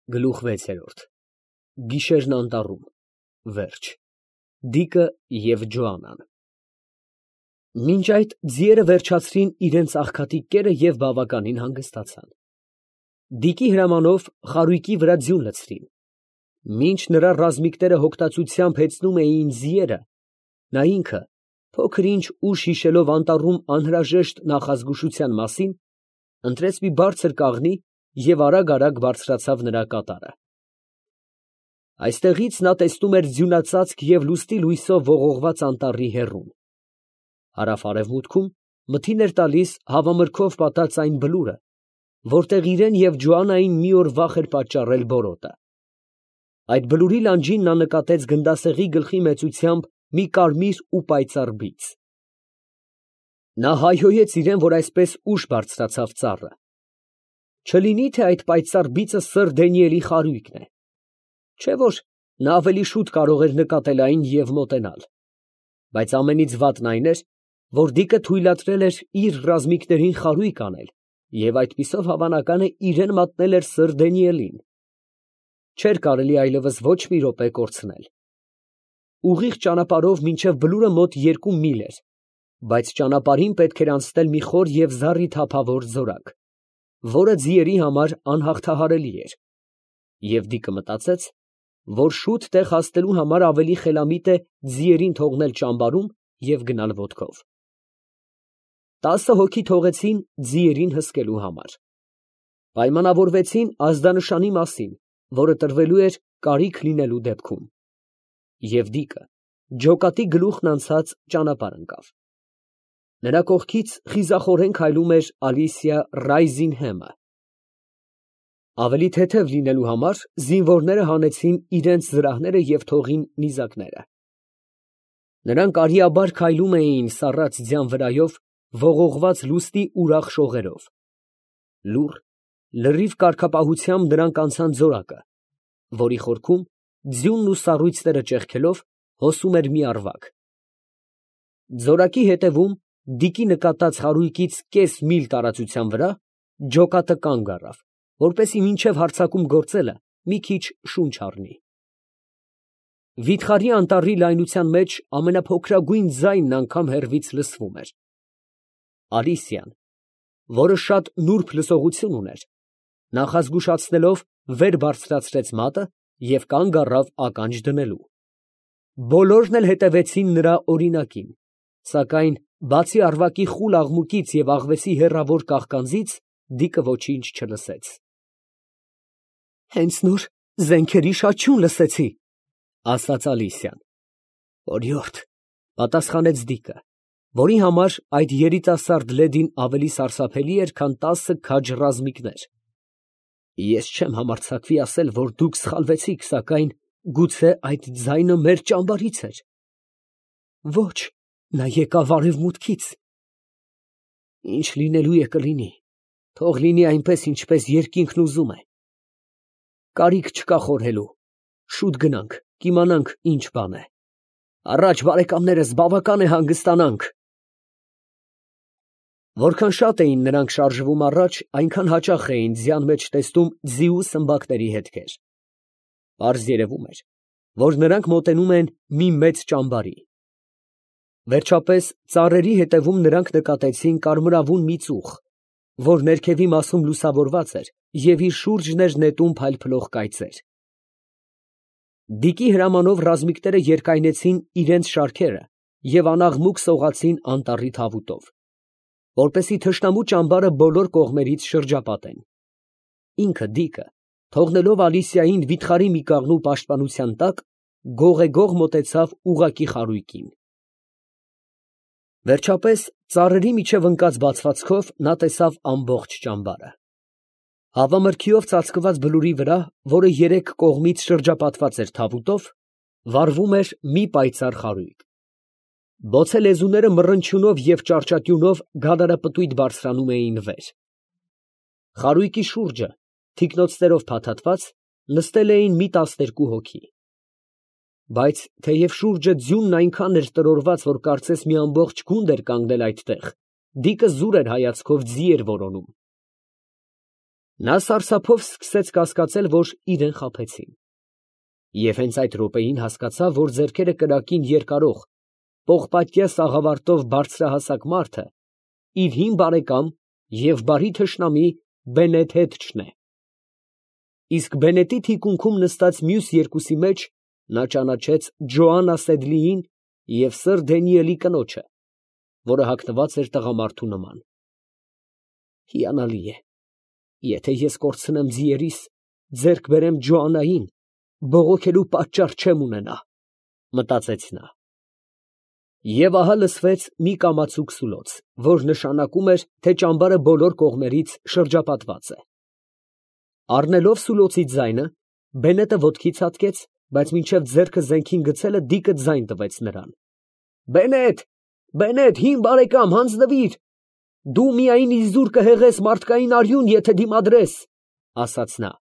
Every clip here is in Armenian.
Գլուխ 6 Գիշերն անտառում Վերջ Դիկը և Ջոանան Մինչ այդ ձիերը վերջացրին իրենց աղքատիկ կերը և բավականին հանգստացան։ Դիկի հրամանով խարույկի վրա ձյուն լցրին։ Մինչ նրա ռազմիկները հոգտացությամբ հեծնում էին ձիերը, նա ինքը, փոքր ինչ ուշ հիշելով անտառում անհրաժեշտ նախազգուշության մասին, ընտրեց մի բարձր կաղնի և արագ բարձրացավ նրա կատարը։ Այստեղից նա տեսնում էր ձյունածածկ և լուսնի լույսով ողողված անտառի հեռուն։ Հարավ֊արևմուտքում մթին էր տալիս հավամրգով պատած այն բլուրը, որտեղ իրեն և Ջոաննային մի օր վախ էր պատճառել բորոտը։ Այդ բլուրի լանջին նա նկատեց գնդասեղի գլխի մեծությամբ մի կարմիր ու պայծառ բիծ։ Նա հայհոյեց իրան, որ այսպես ուշ բարձրացավ ծառը։ Չլինի՞ թե այդ պայծառ բիծը սըր Դանիելի խարույկն է, չէ՞ որ նա ավելի շուտ կարող էր նկատել այն և մոտենալ։ Բայց ամենից վատն այն էր, որ Դիկը թույլատրել էր իր ռազմիկներին խարույկ անել և այդպիսով հավանական է իրան մատնել էր սըր Դանիելին։ Չէր կարելի այլևս ոչ մի րոպե կորցնել։ Ուղիղ ճանապարհով մինչև բլուրը մոտ 2 միլ էր, բայց ճանապարհին պետք էր անցնել մի խոր և զառիթափավոր զորակ, որը ձիերի համար անհաղթահարելի էր, և Դիկը մտածեց, որ շուտ տեղ հասնելու համար ավելի խելամիտ է ձիերին թողնել ճամբարում և գնալ ոտքով։ 10 հոգի թողեցին ձիերին հսկելու համար։ Պայմանավորվեցին ազդանշանի մասին, որը տրվելու էր կարիք լինելու դեպքում։ Եվ Դիկը ջոկատի գլուխն անցած ճանապարհ ընկավ։ Նրա կողքից խիզախորեն քայլում էր Ալիսիա Ռայզինհեմը։ Ավելի թեթև լինելու համար զինվորները հանեցին իրենց զրահները և թողին նիզակները։ Նրանք արիաբար քայլում էին սառած ձյան վրայով, ողողված լուսնի ուրախ շողերով։ Լուռ, լրիվ կարգապահությամբ նրանք անցան ձորակը, որի խորքում, ձյունն ու սառույցները ճեղքելով, հոսում էր մի առվակ։ Ձորակի հետևում, Դիկի նկատած խարույկից կես միլ տարածության վրա, ջոկատը կանգ առավ, որպեսզի մինչև հարձակում գործելը մի քիչ շունչ առնի։ Վիթխարի անտառի լայնության մեջ ամենափոքրագույն ձայնն անգամ հեռվից լսվում էր։ Ալիսիան, որը շատ նուրբ լսողություն ուներ, նախազգուշացնելով վեր բարձրացրեց մատը և կանգ առավ ականջ դնելու։ Բոլորն էլ հետևեցին նրա օրինակին, սակայն բացի առվակի խուլ աղմուկից և աղվեսի հեռավոր կաղկանձից, Դիկը ոչինչ չլսեց։ «Հենց նոր զենքերի շաչյուն լսեցի», ֊ ասաց Ալիսիան։ «Օրիորդ», ֊ պատասխանեց Դիկը, որի համար այդ երիտասարդ լեդին ավելի սարսափելի էր, քան 10 քաջ ռազմիկներ։ «Ես չեմ համարձակվի ասել, որ դուք սխալվեցիք, սակայն գուցե այդ ձայնը մեր ճամբարից էր»։ «Ոչ, նա եկավ արևմուտքից»։ «Ինչ լինելու է կլինի, թող լինի այնպես, ինչպես երկինքն ուզում է։ Կարիք չկա խորհելու, շուտ գնանք, կիմանանք ինչ բան է։ Առաջ, բարեկամներս, բավական է հանգստանանք»։ Որքան շատ էին նրանք շարժվում առաջ, այնքան հաճախ էին ձյան մեջ տեսնում ձիու սմբակների հետքեր։ Պարզ երևում էր, որ նրանք մոտենում են մի մեծ ճամբարի։ Վերջապես ծառերի ետևում նրանք նկատեցին կարմրավուն մի ծուխ, որ ներքևի մասում լուսավորված էր և իր շուրջն էր նետում փայլփլող կայծեր։ Դիկի հրամանով ռազմիկները երկայնեցին իրենց շարքերը և անաղմուկ սողացին անտառի թավուտով, որպեսզի թշնամու ճամբարը բոլոր կողմերից շրջապատեն։ Ինքը Դիկը, թողնելով Ալիսիային վիթխարի մի կաղնու պաշտպանության տակ, գողեգող մոտեցավ ուղղակի խարույկին։ Վերջապես ծառերի միջև ընկած բացվածքով նա տեսավ ամբողջ ճամբարը։ Հավամրգիով ծածկված բլուրի վրա, որը 3 կողմից շրջապատված էր թավուտով, վառվում էր մի պայծառ խարույկ։ Բոցե լեզուները մռնչյունով և ճարճատյունով գադարապտույտ բարձրանում էին վեր։ Խարույկի շուրջը, թիկնոցներով փաթաթված, նստել էին մի 12 հոգի։ Բայց թեև շուրջը ձյունն այնքան էր տրորված, որ կարծես մի ամբողջ գունդ էր կանգնել այդտեղ, Դիկը զուր էր հայացքով ձի էր որոնում։ Նա սարսափով սկսեց կասկածել, որ իրեն խաբեցին։ Եվ հենց այդ րոպեին հասկացավ, որ ձեռքերը կրակին երկարող, պողպատյա սաղավարտով բարձրահասակ մարդը իր հին բարեկամ և բարի թշնամի Բենեթետչն է։ Իսկ Բենետի թիկունքում նստած մյուս երկուսի մեջ նա ճանաչեց Ջոաննա Սեդլիին և սըր Դենիելի կնոջը, որը հագնված էր տղամարդու նման։ Հիանալի է, եթե ես կորցնեմ ձիերիս, ձեռք բերեմ Ջոաննային, բողոքելու պատճառ չեմ ունենա, մտածեց նա։ Եվ ահա լսվեց մի կամացուկ սուլոց, որ նշանակում էր, թե ճամբարը բոլոր կողմերից շրջապատված է։ Առնելով սուլոցի ձայնը, Բենետը ոտքի ցատկեց, բայց մինչև ձեռքը զենքին գցելը դիկը ձայն տվեց նրան։ Բենետ, Բենետ, հին բարեկամ, հանձնվիր, դու միայն իզուր կհեղես մարդկային արյուն, եթե դիմադրես, ասաց նա։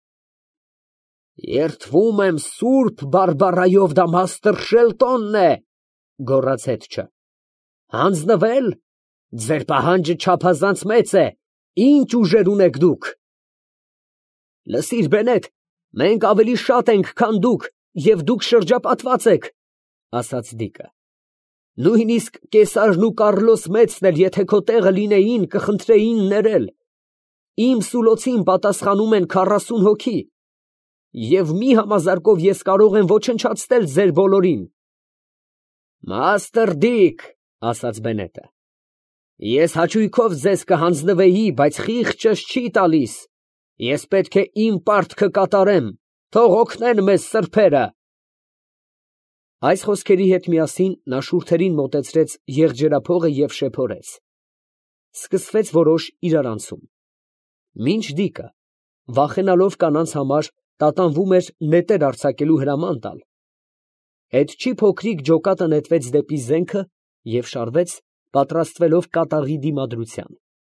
Երդվում եմ սուրբ Բարբառայով, դա մաստր Շելտոնն է, գոռաց հետչը։ Հանձնվել, ձեր պահանջը չափազանց մեծ է, ինչ ուժեր ունեք դուք։ Լսիր, Բենետ, մենք ավելի շատ ենք, քան դուք, և դուք շրջապատված եք, ասաց դիկը։ Նույնիսկ Կեսարն ու Կառլոս մեծն էլ, եթե քո տեղը լինեին, կխնդրեին ներել։ Իմ սուլոցին պատասխանում են 40 հոգի, և մի համազարկով ես կարող եմ ոչնչացնել ձեր բոլորին։ Մաստր Դիկ, ասաց Բենետը, ես հաճույքով ձեզ կհանձնվեի, բայց խիղճս չի տալիս, ես պետք է իմ պարտքը կատարեմ, թող օգնեն մեզ սրբերը։ Այս խոսքերի հետ միասին նա շուրթերին մոտեցրեց եղջերափողը և շեփորեց։ Սկսվեց որոշ իրարանցում։ Մինչ դիկը, վախենալով կանանց համար, տատանվում էր նետեր արձակելու հրաման տալ, հետչի փոքրիկ ջոկատը նետվեց դեպի զենքը և շարվեց, պատրաստվելով կատաղի դիմադրության։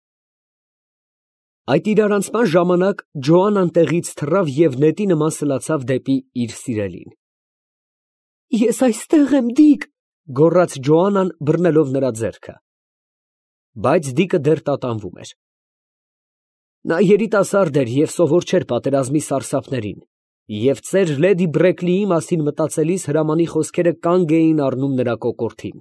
Այդ իրարանցման ժամանակ Ջոաննան տեղից թռավ և նետի նման սլացավ դեպի իր սիրելին։ Ես այստեղ եմ, Դիկ, գոռաց Ջոաննան, բռնելով նրա ձեռքը։ Բայց դիկը դեռ տատանվում էր։ Նա երիտասարդ էր և սովոր չէր պատերազմի սարսափներին, և ծեր լեդի Բրեկլիի մասին մտածելիս հրամանի խոսքերը կանգ էին առնում նրա կոկորդին։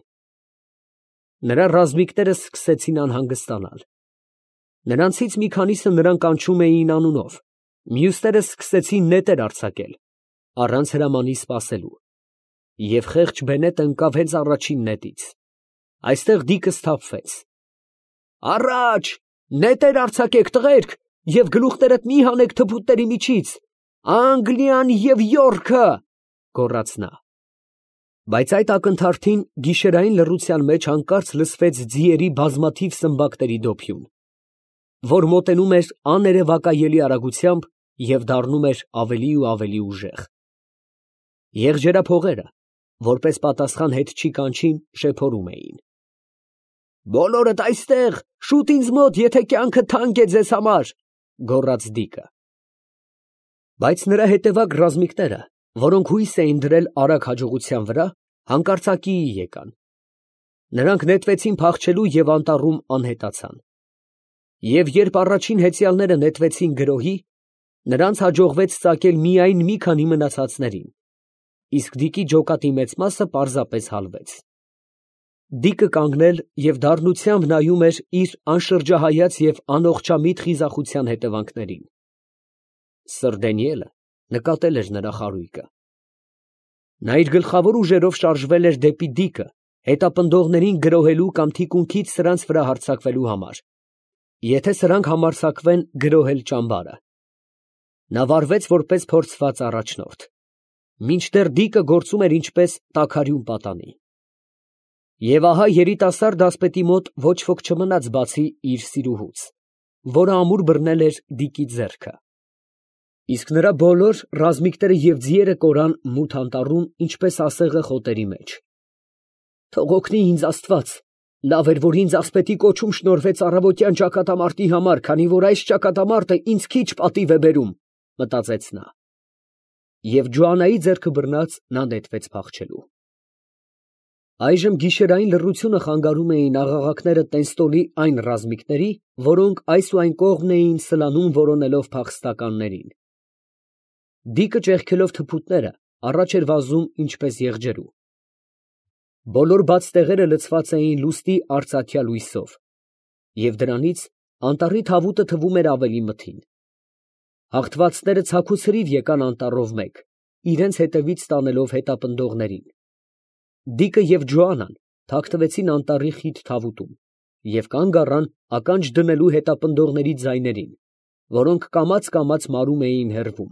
Նրա ռազմիկները սկսեցին անհանգստանալ։ Նրանցից մի քանիսը նրան կանչում էին անունով, մյուսները սկսեցին նետեր արձակել, առանց հրամանի սպասելու։ Եվ խեղճ Բենետը ընկավ հենց առաջին նետից։ Այստեղ դիկը սթափվեց։ Առաջ, նետեր արձակեք, տղերք, և գլուխներդ մի հանեք թփուտների միջից, Անգլիան և Յորքը, գոռաց նա։ Բայց այդ ակնթարթին գիշերային լռության մեջ հանկարծ լսվեց ձիերի բազմաթիվ սմբակների դոփյուն, որ մոտենում էր աներևակայելի արագությամբ և դառնում էր ավելի ու ավելի ուժեղ։ Եղջերափողերը, որպես պատասխան հետչի կանչին, շեփորում էին. Բոլորդ այստեղ, շուտ ինձ մոտ, եթե կյանքը թանկ է ձեզ համար, գոռաց դիկը։ Բայց նրա հետևակ ռազմիկները, որոնք հույս էին դրել արագ հաջողության վրա, հանկարծակիի եկան։ Նրանք նետվեցին փախչելու և անտառում անհետացան։ Եվ երբ առաջին հեծյալները նետվեցին գրոհի, նրանց հաջողվեց ծակել միայն մի քանի մնացածներին, իսկ դիկի ջոկատի մեծ մասը պարզապես հալվեց։ Դիկը կանգնել և դառնությամբ նայում էր իր անշրջահայաց և անողջամիտ խիզախության հետևանքներին։ Սըր Դենիելը նկատել էր նրա խարույկը։ Նա իր գլխավոր ուժերով շարժվել էր դեպի դիկը, հետապնդողներին գրոհելու կամ թիկունքից սրանց վրա հարձակվելու համար, եթե սրանք համարձակվեն գրոհել ճամբարը։ Նա վարվեց որպես փորձված առաջնորդ, մինչդեռ դիկը գործում էր ինչպես տաքարյուն պատանի։ Եվ ահա երիտասարդ ասպետի մոտ ոչ ոք չմնաց բացի իր սիրուհուց, որը ամուր բռնել էր դիկի ձեռքը։ Իսկ նրա բոլոր ռազմիկները և ձիերը կորան մութ անտառում, ինչպես ասեղը խոտերի մեջ։ Թող օգնի ինձ Աստված, լավ էր, որ ինձ ասպետի կոչում շնորհվեց առավոտյան ճակատամարտի համար, քանի որ այս ճակատամարտը ինձ քիչ պատիվ է բերում, մտածեց նա։ Եվ Ջոաննայի ձեռքը բռնած նա նետվեց փախչելու։ Այժմ գիշերային լռությունը խանգարում էին աղաղակները տենստոլի այն ռազմիկների, որոնք այս ու այն կողմն էին սլանում որոնելով փախստականներին։ Դիկը ճեղքելով թփուտները առաջ էր վազում ինչպես եղջերու։ Բոլոր բաց տեղերը լցված էին լուսնի արծաթյա լույսով, և դրանից անտառի թավուտը թվում էր ավելի մթին։ Հաղթվածները ցաքուցրիվ եկան անտառով մեկ, իրենց հետևից տանելով հետապնդողներին։ Դիկը և Ջոանան թաքնվեցին անտառի խիտ թավուտում և կանգ առան ականջ դնելու հետապնդողների ձայներին, որոնք կամաց մարում էին հեռվում։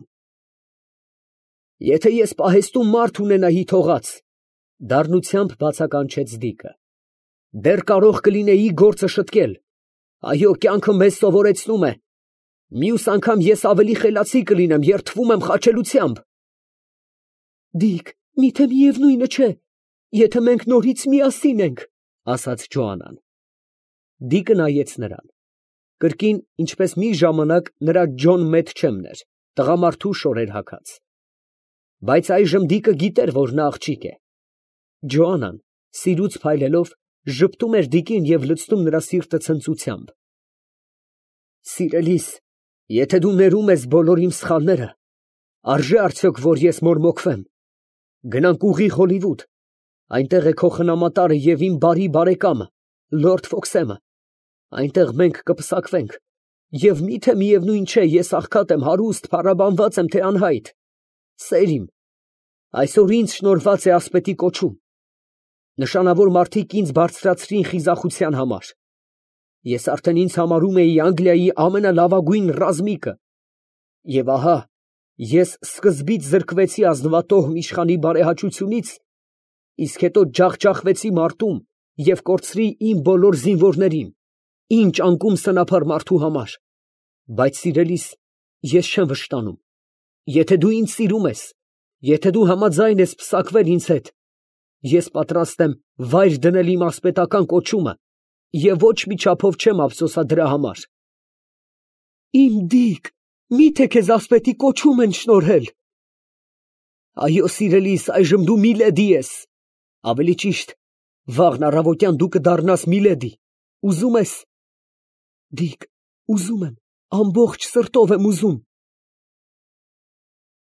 «Եթե ես պահեստում մարդ ունենայի թողած, ֊ դառնությամբ բացականչեց Դիկը, ֊ դեռ կարող կլինեի գործը շտկել, այո, կյանքը մեզ սովորեցնում է, մյուս անգամ ես ավելի խելացի կլինեմ, երդվում եմ խաչելությամբ»։ «Դիկ, միթե միևնույնը չէ, եթե մենք նորից միասին ենք, ֊ ասաց Ջոանան։ Դիկը նայեց նրան։ Կրկին, ինչպես մի ժամանակ նրա Ջոն Մեթչեմն էր, տղամարդու շորեր հագած։ Բայց այժմ Դիկը գիտեր, որ նա աղջիկ է։ Ջոանան, սիրուց փայլելով, ժպտում էր Դիկին և լցնում նրա սիրտը ցնծությամբ։ «Սիրելիս, եթե դու ներում ես բոլոր իմ սխալները, արժե՞ արդյոք, որ ես մորմոքվեմ։ Գնանք ուղիղ Հոլիվուդ, այնտեղ է քո խնամատարը և իմ բարի բարեկամը, լորդ Ֆոքսեմը, այնտեղ մենք կպսակվենք, և միթե միևնույն չէ, ես աղքատ եմ, հարուստ, փառաբանված եմ, թե անհայտ։ Սեր իմ, այսօր ինձ շնորհված է ասպետի կոչում, նշանավոր մարդիկ ինձ բարձրացրին խիզախության համար։ Ես արդեն ինձ համարում էի Անգլիայի ամենալավագույն ռազմիկը, և ահա ես սկզբից զրկվեցի ազնվատոհ իշխանի բարեհաճությունից, իսկ հետո ջախջախվեցի մարտում և կորցրի իմ բոլոր զինվորներին, ինչ անկում սնափառ մարդու համար։ Բայց սիրելիս, ես չեմ վշտանում, եթե դու ինձ սիրում ես, եթե դու համաձայն ես պսակվել ինձ հետ, ես պատրաստ եմ վայր դնել իմ ասպետական կոչումը և ոչ մի չափով չեմ ափսոսա դրա համար։ Իմ Դիկ, միթե քեզ ասպետի կոչում են շնորհել։ Այո, սիրելիս, այժմ դու Միլեդի ես, ավելի ճիշտ, վաղն առավոտյան դու կդառնաս Միլեդի, ուզում ես։ Դիկ, ուզում եմ, ամբողջ սրտով եմ ուզում։